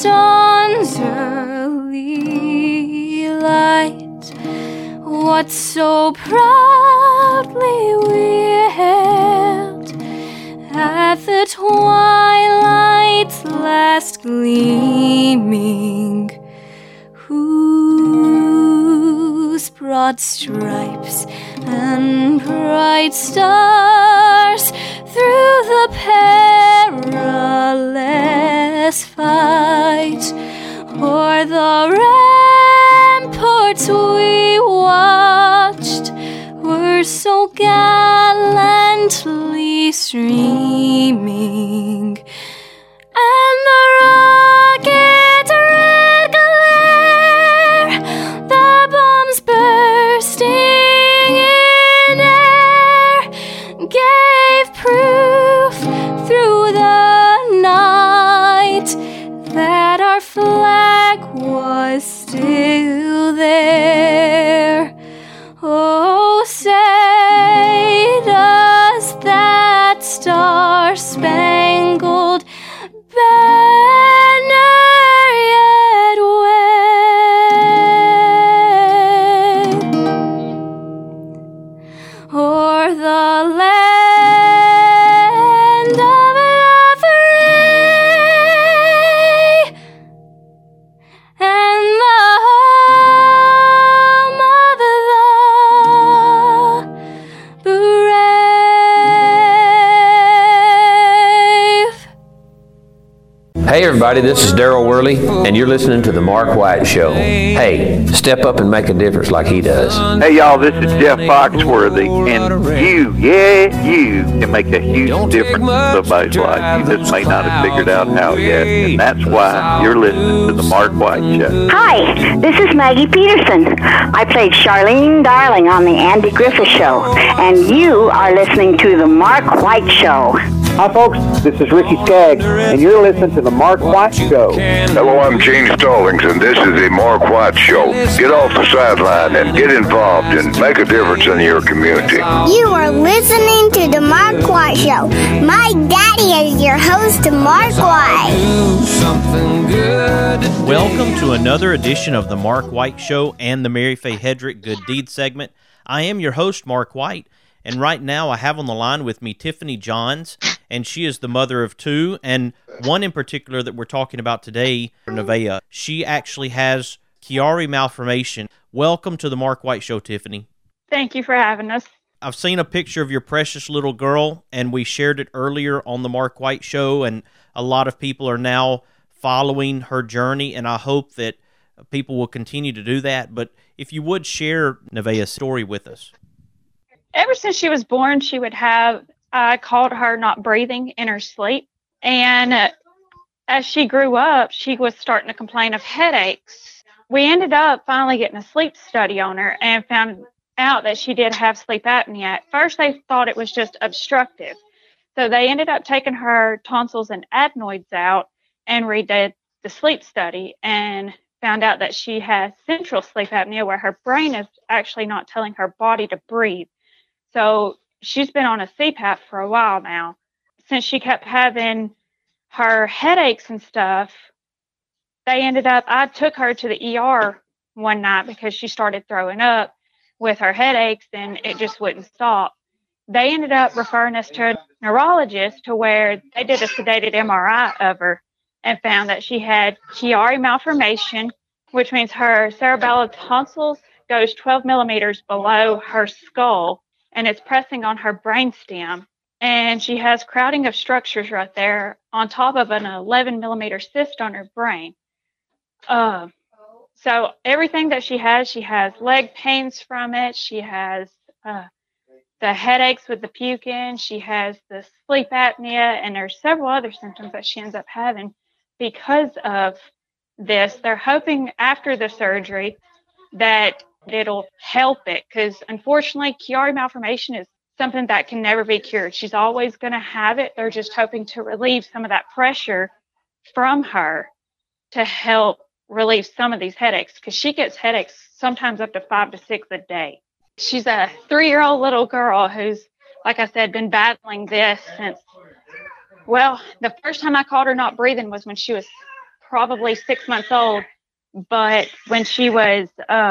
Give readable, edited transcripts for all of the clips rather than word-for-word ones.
dawn's early light, what so proudly we hailed at the twilight's last gleaming, whose broad stripes and bright stars through the perilous fight o'er the ramparts we watched were so gallantly streaming, and the rocket's red glare, the bombs bursting in air, gave proof through the night that our flag was still there. Oh, say does that star-spangled banner yet wave o'er the land of Lavray and the home of the brave? Hey everybody, this is Daryl Worley, and you're listening to The Mark White Show. Hey, step up and make a difference like he does. Hey y'all, this is Jeff Foxworthy, and you can make a huge difference in somebody's life. You just may not have figured out how yet, and that's why you're listening to The Mark White Show. Hi, this is Maggie Peterson. I played Charlene Darling on The Andy Griffith Show, and you are listening to The Mark White Show. Hi folks, this is Ricky Skaggs, and you're listening to The Mark White Show. Hello, I'm Gene Stallings, and this is The Mark White Show. Get off the sideline and get involved and make a difference in your community. You are listening to The Mark White Show. My daddy is your host, Mark White. Welcome to another edition of The Mark White Show and the Mary Faye Hedrick Good Deed segment. I am your host, Mark White, and right now I have on the line with me Tiffany Johns, and she is the mother of two, and one in particular that we're talking about today, Nevaeh. She actually has Chiari malformation. Welcome to the Mark White Show, Tiffany. Thank you for having us. I've seen a picture of your precious little girl, and we shared it earlier on the Mark White Show, and a lot of people are now following her journey, and I hope that people will continue to do that. But if you would share Nevaeh's story with us. Ever since she was born, she would have, I called her not breathing in her sleep. And as she grew up, she was starting to complain of headaches. We ended up finally getting a sleep study on her and found out that she did have sleep apnea. At first, they thought it was just obstructive. So they ended up taking her tonsils and adenoids out and redid the sleep study and found out that she has central sleep apnea, where her brain is actually not telling her body to breathe. So she's been on a CPAP for a while now. Since she kept having her headaches and stuff, I took her to the ER one night because she started throwing up with her headaches and it just wouldn't stop. They ended up referring us to a neurologist, to where they did a sedated MRI of her and found that she had Chiari malformation, which means her cerebellar tonsils goes 12 millimeters below her skull, and it's pressing on her brainstem. And she has crowding of structures right there on top of an 11 millimeter cyst on her brain. So everything that she has leg pains from it. She has the headaches with the puking. She has the sleep apnea, and there's several other symptoms that she ends up having because of this. They're hoping after the surgery that it'll help it, because unfortunately Chiari malformation is something that can never be cured. She's always going to have it. They're just hoping to relieve some of that pressure from her to help relieve some of these headaches, because she gets headaches sometimes up to 5 to 6 a day. She's a 3-year-old little girl who's, like I said, been battling this since, well, the first time I called her not breathing was when she was probably 6 months old, but when she was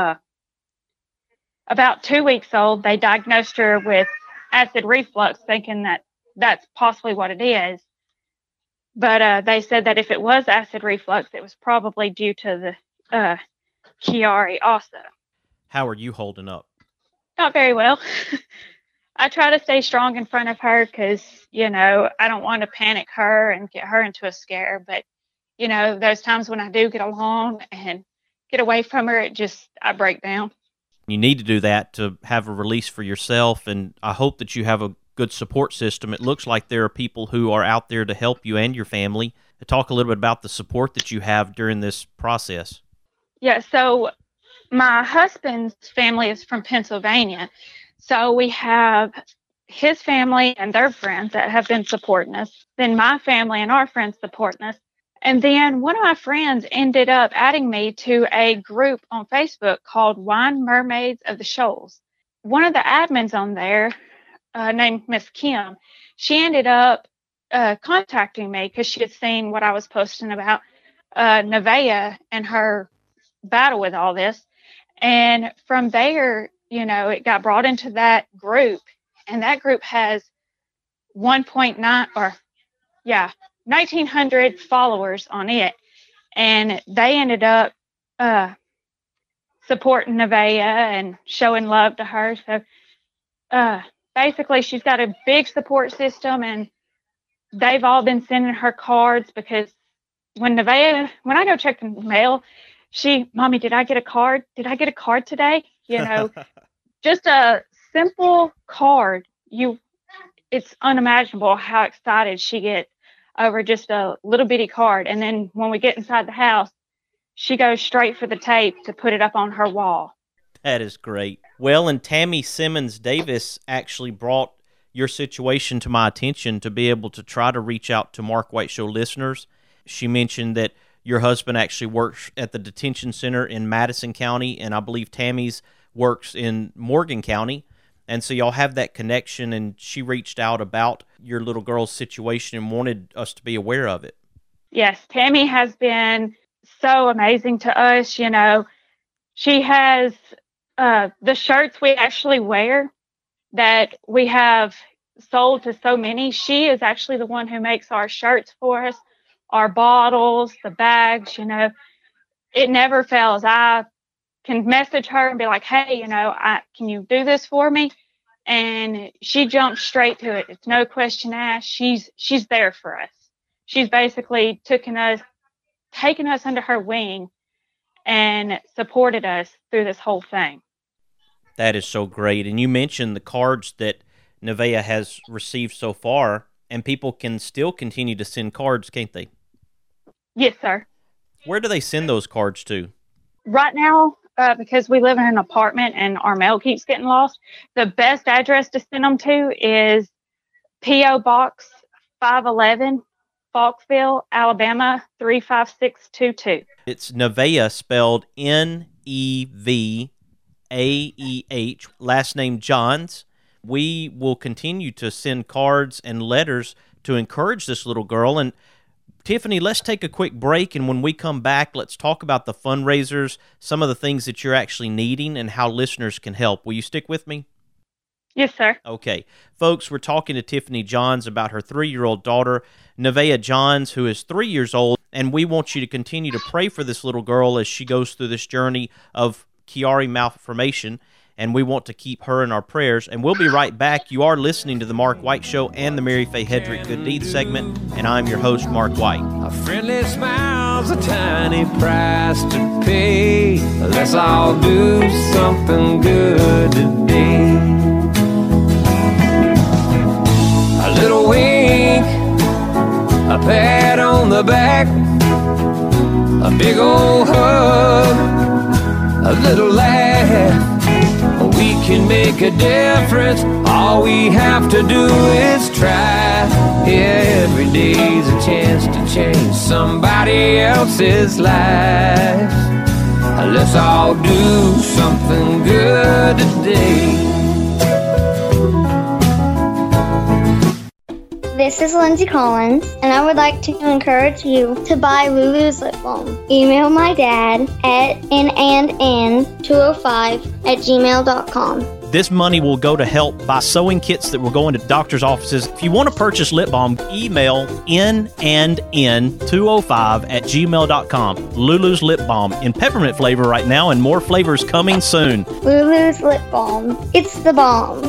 about 2 weeks old, they diagnosed her with acid reflux, thinking that that's possibly what it is. But they said that if it was acid reflux, it was probably due to the Chiari also. How are you holding up? Not very well. I try to stay strong in front of her because, I don't want to panic her and get her into a scare. But, those times when I do get along and get away from her, I break down. You need to do that to have a release for yourself, and I hope that you have a good support system. It looks like there are people who are out there to help you and your family. Talk a little bit about the support that you have during this process. Yeah, so my husband's family is from Pennsylvania. So we have his family and their friends that have been supporting us. Then my family and our friends supporting us. And then one of my friends ended up adding me to a group on Facebook called Wine Mermaids of the Shoals. One of the admins on there, named Miss Kim, she ended up contacting me because she had seen what I was posting about Nevaeh and her battle with all this. And from there, it got brought into that group, and that group has 1,900 followers on it. And they ended up supporting Nevaeh and showing love to her. So basically, she's got a big support system, and they've all been sending her cards because when I go check the mail, Mommy, did I get a card? Did I get a card today? Just a simple card. It's unimaginable how excited she gets over just a little bitty card. And then when we get inside the house, she goes straight for the tape to put it up on her wall. That is great. Well, and Tammy Simmons Davis actually brought your situation to my attention to be able to try to reach out to Mark White Show listeners. She mentioned that your husband actually works at the detention center in Madison County, and I believe Tammy's works in Morgan County. And so y'all have that connection, and she reached out about your little girl's situation and wanted us to be aware of it. Yes, Tammy has been so amazing to us. She has the shirts we actually wear that we have sold to so many. She is actually the one who makes our shirts for us, our bottles, the bags. It never fails. I can message her and be like, hey, can you do this for me? And she jumps straight to it. It's no question asked. She's there for us. She's basically taken us under her wing and supported us through this whole thing. That is so great. And you mentioned the cards that Nevaeh has received so far, and people can still continue to send cards, can't they? Yes, sir. Where do they send those cards to? Right now, because we live in an apartment and our mail keeps getting lost, the best address to send them to is P.O. Box 511, Falkville, Alabama, 35622. It's Nevaeh, spelled Nevaeh, last name Johns. We will continue to send cards and letters to encourage this little girl. And Tiffany, let's take a quick break, and when we come back, let's talk about the fundraisers, some of the things that you're actually needing, and how listeners can help. Will you stick with me? Yes, sir. Okay. Folks, we're talking to Tiffany Johns about her 3-year-old daughter, Nevaeh Johns, who is 3 years old, and we want you to continue to pray for this little girl as she goes through this journey of Chiari malformation, and we want to keep her in our prayers. And we'll be right back. You are listening to the Mark White Show and the Mary Faye Hedrick Good Deeds segment, and I'm your host, Mark White. A friendly smile's a tiny price to pay. Let's all do something good today. A little wink, a pat on the back, a big old hug, a little laugh. We can make a difference. All we have to do is try. Yeah, every day's a chance to change somebody else's life. Let's all do something good today. This is Lindsay Collins, and I would like to encourage you to buy Lulu's Lip Balm. Email my dad at nandn205@gmail.com. This money will go to help buy sewing kits that will go into doctor's offices. If you want to purchase lip balm, email nandn205@gmail.com. Lulu's Lip Balm in peppermint flavor right now, and more flavors coming soon. Lulu's Lip Balm. It's the bomb.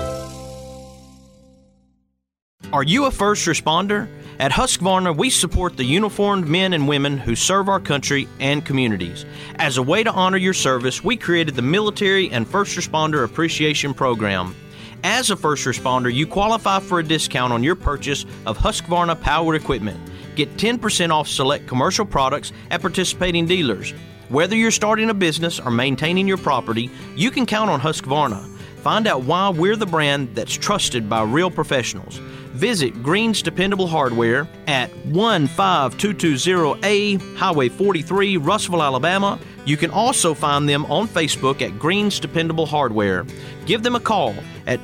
Are you a first responder? At Husqvarna, we support the uniformed men and women who serve our country and communities. As a way to honor your service, we created the Military and First Responder Appreciation Program. As a first responder, you qualify for a discount on your purchase of Husqvarna powered equipment. Get 10% off select commercial products at participating dealers. Whether you're starting a business or maintaining your property, you can count on Husqvarna. Find out why we're the brand that's trusted by real professionals. Visit Green's Dependable Hardware at 15220A Highway 43, Russellville, Alabama. You can also find them on Facebook at Green's Dependable Hardware. Give them a call at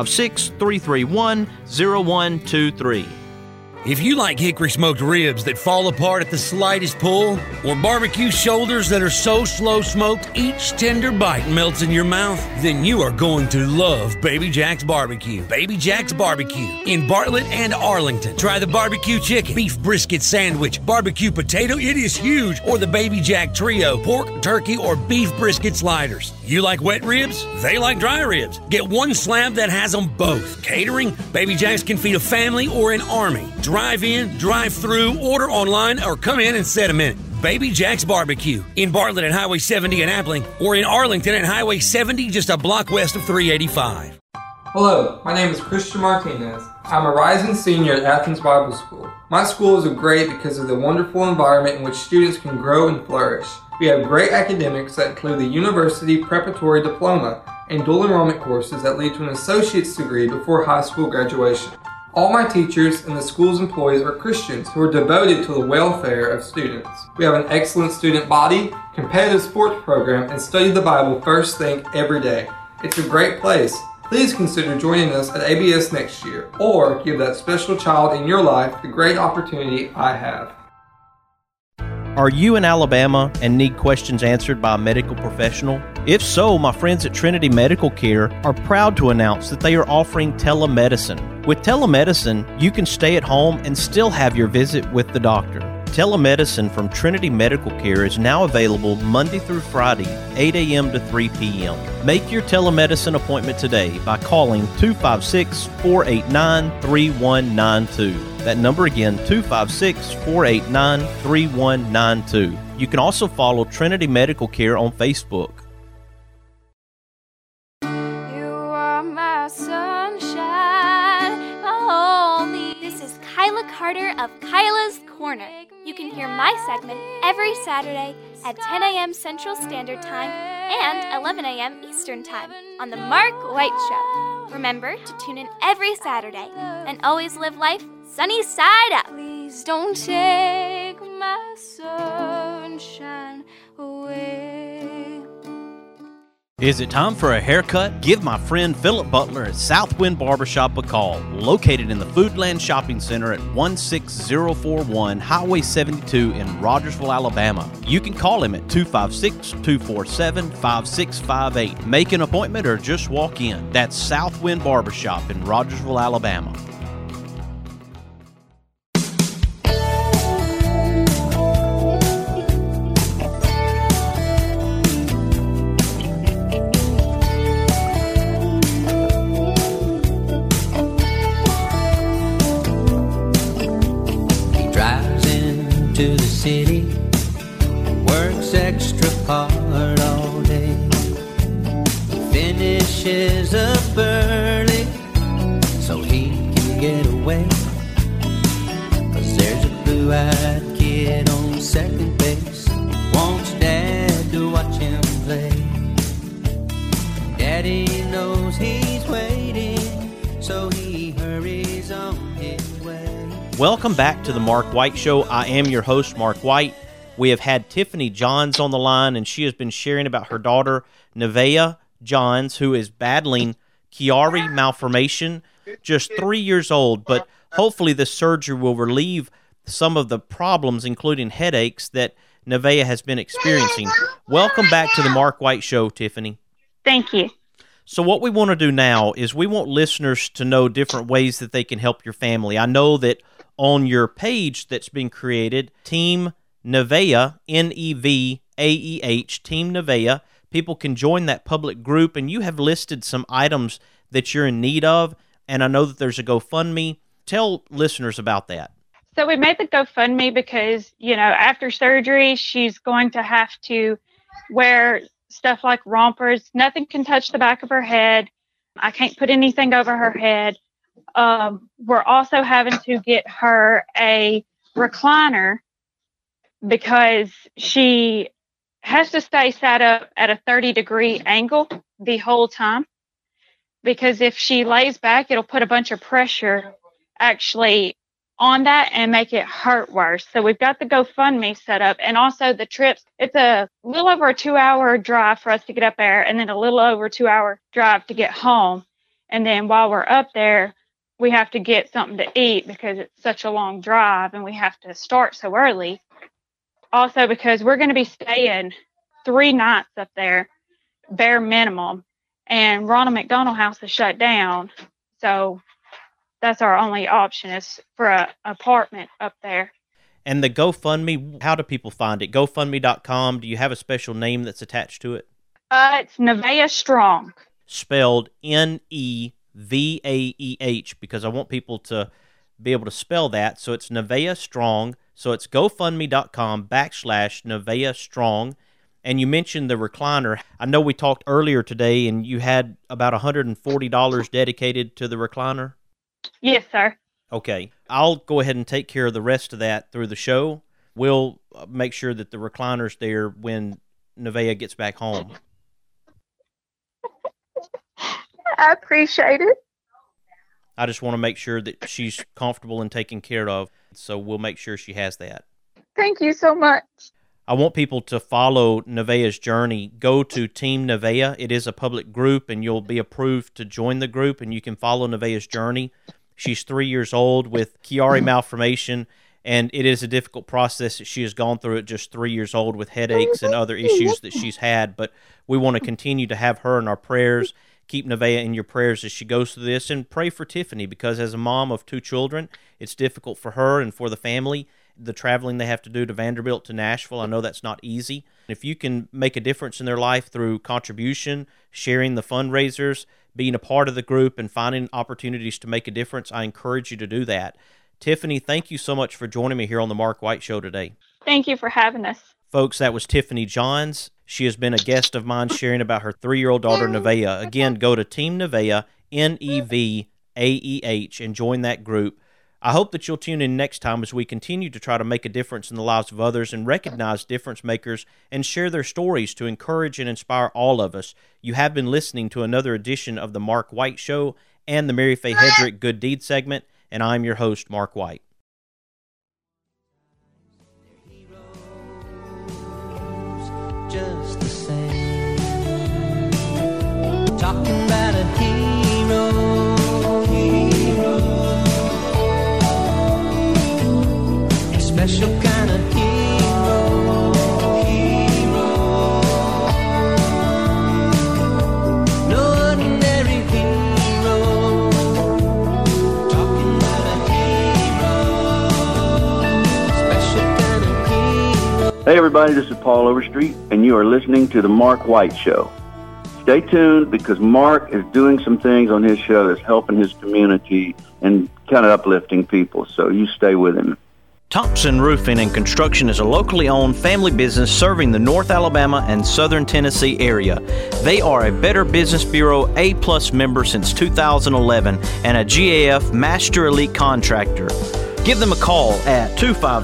256-331-0123. If you like hickory smoked ribs that fall apart at the slightest pull, or barbecue shoulders that are so slow smoked each tender bite melts in your mouth, then you are going to love Baby Jack's Barbecue. Baby Jack's Barbecue in Bartlett and Arlington. Try the barbecue chicken, beef brisket sandwich, barbecue potato, it is huge, or the Baby Jack Trio, pork, turkey, or beef brisket sliders. You like wet ribs? They like dry ribs. Get one slab that has them both. Catering? Baby Jack's can feed a family or an army. Drive in, drive through, order online, or come in and set them in. Baby Jack's Barbecue in Bartlett at Highway 70 in Appling, or in Arlington at Highway 70 just a block west of 385. Hello, my name is Christian Martinez. I'm a rising senior at Athens Bible School. My school is great because of the wonderful environment in which students can grow and flourish. We have great academics that include the University Preparatory Diploma and dual enrollment courses that lead to an associate's degree before high school graduation. All my teachers and the school's employees are Christians who are devoted to the welfare of students. We have an excellent student body, competitive sports program, and study the Bible first thing every day. It's a great place. Please consider joining us at ABS next year, or give that special child in your life the great opportunity I have. Are you in Alabama and need questions answered by a medical professional? If so, my friends at Trinity Medical Care are proud to announce that they are offering telemedicine. With telemedicine, you can stay at home and still have your visit with the doctor. Telemedicine from Trinity Medical Care is now available Monday through Friday, 8 a.m. to 3 p.m. Make your telemedicine appointment today by calling 256-489-3192. That number again, 256-489-3192. You can also follow Trinity Medical Care on Facebook. You are my sunshine, only. This is Kyla Carter of Kyla's Corner. You can hear my segment every Saturday at 10 a.m. Central Standard Time and 11 a.m. Eastern Time on The Mark White Show. Remember to tune in every Saturday and always live life sunny side up. Please don't take my sunshine away. Is it time for a haircut? Give my friend Philip Butler at Southwind Barbershop a call, located in the Foodland Shopping Center at 16041 Highway 72 in Rogersville, Alabama. You can call him at 256-247-5658. Make an appointment or just walk in. That's Southwind Barbershop in Rogersville, Alabama. To the city, works extra hard all day, finishes up early so he can get away, 'cause there's a blue-eyed kid on second base, wants dad to watch him play. Daddy knows he's waiting, so he hurries on his way. Welcome back to the Mark White Show. I am your host, Mark White. We have had Tiffany Johns on the line, and she has been sharing about her daughter, Nevaeh Johns, who is battling Chiari malformation, just 3 years old. But hopefully this surgery will relieve some of the problems, including headaches, that Nevaeh has been experiencing. Welcome back to the Mark White Show, Tiffany. Thank you. So what we want to do now is we want listeners to know different ways that they can help your family. I know that on your page that's been created, Team Nevaeh, Nevaeh, Team Nevaeh, people can join that public group, and you have listed some items that you're in need of, and I know that there's a GoFundMe. Tell listeners about that. So we made the GoFundMe because, after surgery, she's going to have to wear stuff like rompers. Nothing can touch the back of her head. I can't put anything over her head. We're also having to get her a recliner because she has to stay sat up at a 30-degree angle the whole time. Because if she lays back, it'll put a bunch of pressure actually on that and make it hurt worse. So we've got the GoFundMe set up, and also the trips. It's a little over a 2-hour drive for us to get up there, and then a little over a 2-hour drive to get home. And then while we're up there, we have to get something to eat because it's such a long drive and we have to start so early. Also because we're going to be staying 3 nights up there, bare minimum, and Ronald McDonald House is shut down. So that's our only option is for an apartment up there. And the GoFundMe, how do people find it? GoFundMe.com. Do you have a special name that's attached to it? It's Nevaeh Strong. Spelled Nevaeh, because I want people to be able to spell that. So it's Nevaeh Strong. So it's GoFundMe.com/Nevaeh Strong. And you mentioned the recliner. I know we talked earlier today, and you had about $140 dedicated to the recliner. Yes, sir. Okay. I'll go ahead and take care of the rest of that through the show. We'll make sure that the recliner's there when Nevaeh gets back home. I appreciate it. I just want to make sure that she's comfortable and taken care of, so we'll make sure she has that. Thank you so much. I want people to follow Nevaeh's journey. Go to Team Nevaeh. It is a public group, and you'll be approved to join the group, and you can follow Nevaeh's journey. She's 3 years old with Chiari malformation, and it is a difficult process that she has gone through at just 3 years old with headaches and other issues that she's had. But we want to continue to have her in our prayers. Keep Nevaeh in your prayers as she goes through this, and pray for Tiffany, because as a mom of 2 children, it's difficult for her and for the family. The traveling they have to do to Vanderbilt to Nashville, I know that's not easy. If you can make a difference in their life through contribution, sharing the fundraisers, being a part of the group, and finding opportunities to make a difference, I encourage you to do that. Tiffany, thank you so much for joining me here on the Mark White Show today. Thank you for having us. Folks, that was Tiffany Johns. She has been a guest of mine sharing about her 3-year-old daughter, Nevaeh. Again, go to Team Nevaeh, Nevaeh, and join that group. I hope that you'll tune in next time as we continue to try to make a difference in the lives of others and recognize difference makers and share their stories to encourage and inspire all of us. You have been listening to another edition of The Mark White Show and the Mary Faye Hedrick Good Deed segment, and I'm your host, Mark White. Just the same, talking about a hero, a special kind of hero, no ordinary hero, talking about a hero, special kind of hero. Hey everybody, this is Paul Overstreet, and you are listening to The Mark White Show. Stay tuned, because Mark is doing some things on his show that's helping his community and kind of uplifting people, so you stay with him. Thompson Roofing and Construction is a locally owned family business serving the North Alabama and Southern Tennessee area. They are a Better Business Bureau A+ member since 2011 and a GAF Master Elite Contractor. Give them a call at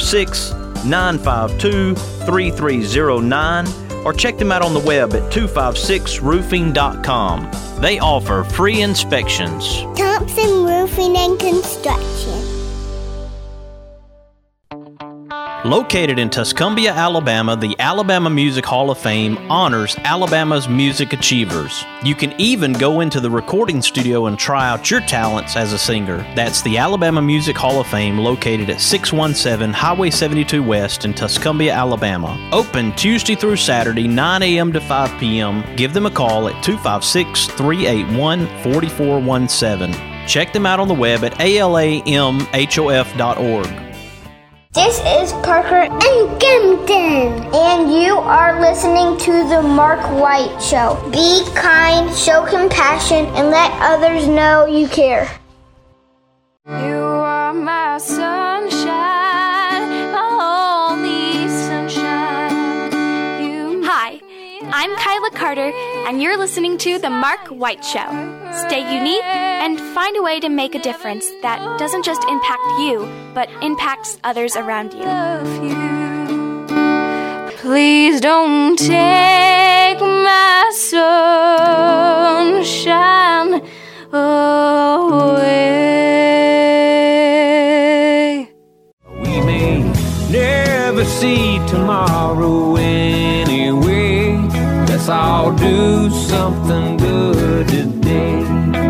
256-952-3309 or check them out on the web at 256roofing.com. They offer free inspections. Thompson Roofing and Construction. Located in Tuscumbia, Alabama, the Alabama Music Hall of Fame honors Alabama's music achievers. You can even go into the recording studio and try out your talents as a singer. That's the Alabama Music Hall of Fame, located at 617 Highway 72 West in Tuscumbia, Alabama. Open Tuesday through Saturday, 9 a.m. to 5 p.m. Give them a call at 256-381-4417. Check them out on the web at alamhof.org. This is Parker and Kempton, and you are listening to The Mark White Show. Be kind, show compassion, and let others know you care. You are my sunshine, my only sunshine. Hi, I'm Kyla Carter, and you're listening to The Mark White Show. Stay unique and find a way to make a difference that doesn't just impact you, but impacts others around you. Please don't take my sunshine away. We may never see tomorrow anyway. Let's all do something good today.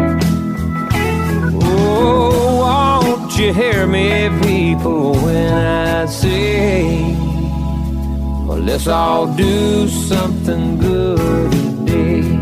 Oh, won't you hear me, people, when I say, well, let's all do something good today.